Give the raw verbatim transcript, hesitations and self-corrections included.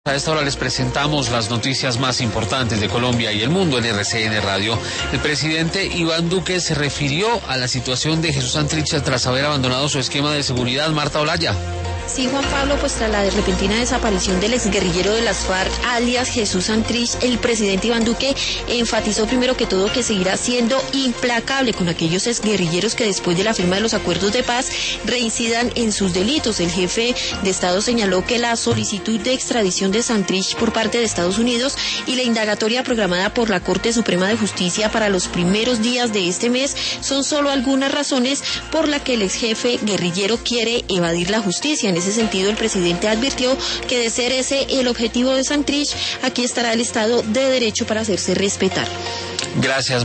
A esta hora les presentamos las noticias más importantes de Colombia y el mundo en R C N Radio. El presidente Iván Duque se refirió a la situación de Jesús Santrich tras haber abandonado su esquema de seguridad. Marta Olaya. Sí, Juan Pablo, pues tras la repentina desaparición del exguerrillero de las FARC, alias Jesús Santrich, el presidente Iván Duque enfatizó primero que todo que seguirá siendo implacable con aquellos exguerrilleros que después de la firma de los acuerdos de paz reincidan en sus delitos. El jefe de Estado señaló que la solicitud de extradición de Santrich por parte de Estados Unidos y la indagatoria programada por la Corte Suprema de Justicia para los primeros días de este mes son solo algunas razones por las que el exjefe guerrillero quiere evadir la justicia. En ese sentido, el presidente advirtió que de ser ese el objetivo de Santrich, aquí estará el Estado de Derecho para hacerse respetar. Gracias.